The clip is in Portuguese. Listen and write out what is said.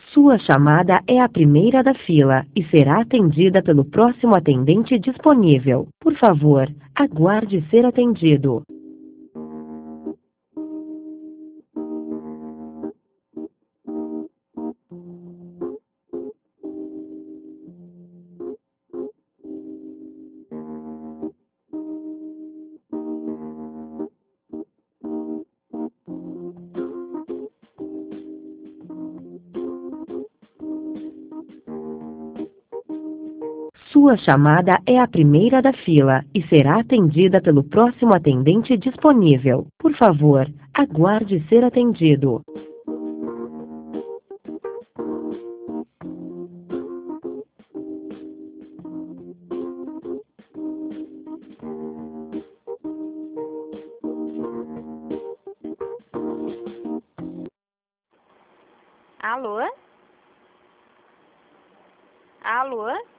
Sua chamada é a primeira da fila e será atendida pelo próximo atendente disponível. Por favor, aguarde ser atendido. Sua chamada é a primeira da fila e será atendida pelo próximo atendente disponível. Por favor, aguarde ser atendido. Alô? Alô?